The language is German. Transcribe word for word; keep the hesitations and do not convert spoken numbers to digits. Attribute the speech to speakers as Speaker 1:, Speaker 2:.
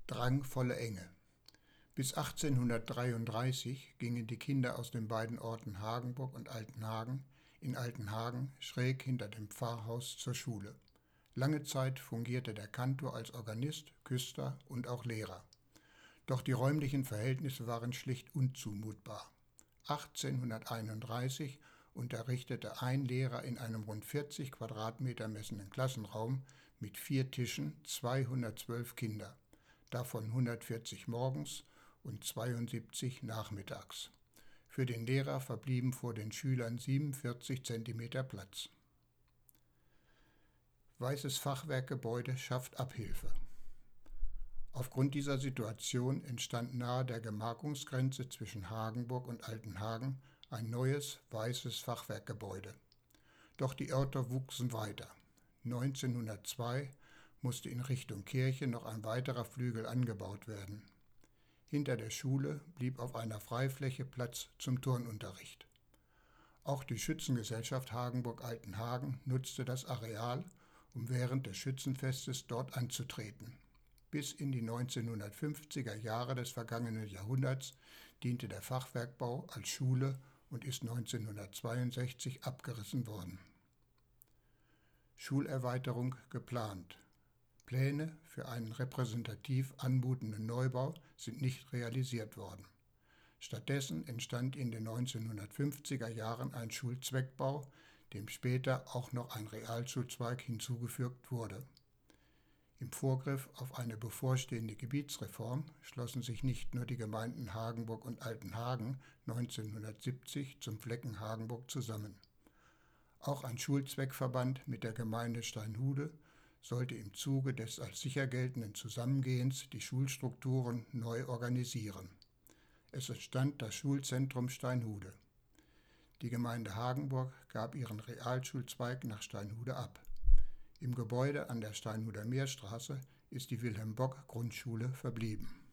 Speaker 1: Drangvolle Enge. Bis achtzehnhundertdreiunddreißig gingen die Kinder aus den beiden Orten Hagenburg und Altenhagen in Altenhagen schräg hinter dem Pfarrhaus zur Schule. Lange Zeit fungierte der Kantor als Organist, Küster und auch Lehrer. Doch die räumlichen Verhältnisse waren schlicht unzumutbar. achtzehnhunderteinunddreißig unterrichtete ein Lehrer in einem rund vierzig Quadratmeter messenden Klassenraum mit vier Tischen zweihundertzwölf Kinder, davon hundertvierzig morgens und zweiundsiebzig nachmittags. Für den Lehrer verblieben vor den Schülern siebenundvierzig Zentimeter Platz. Weißes Fachwerkgebäude schafft Abhilfe. Aufgrund dieser Situation entstand nahe der Gemarkungsgrenze zwischen Hagenburg und Altenhagen ein neues, weißes Fachwerkgebäude. Doch die Örter wuchsen weiter. neunzehnhundertzwei musste in Richtung Kirche noch ein weiterer Flügel angebaut werden. Hinter der Schule blieb auf einer Freifläche Platz zum Turnunterricht. Auch die Schützengesellschaft Hagenburg-Altenhagen nutzte das Areal, um während des Schützenfestes dort anzutreten. Bis in die neunzehnhundertfünfziger Jahre des vergangenen Jahrhunderts diente der Fachwerkbau als Schule und ist neunzehnhundertzweiundsechzig abgerissen worden. Schulerweiterung geplant. Pläne für einen repräsentativ anmutenden Neubau sind nicht realisiert worden. Stattdessen entstand in den neunzehnhundertfünfziger Jahren ein Schulzweckbau, dem später auch noch ein Realschulzweig hinzugefügt wurde. Im Vorgriff auf eine bevorstehende Gebietsreform schlossen sich nicht nur die Gemeinden Hagenburg und Altenhagen neunzehnhundertsiebzig zum Flecken Hagenburg zusammen. Auch ein Schulzweckverband mit der Gemeinde Steinhude sollte im Zuge des als sicher geltenden Zusammengehens die Schulstrukturen neu organisieren. Es entstand das Schulzentrum Steinhude. Die Gemeinde Hagenburg gab ihren Realschulzweig nach Steinhude ab. Im Gebäude an der Steinhuder Meerstraße ist die Wilhelm-Bock-Grundschule verblieben.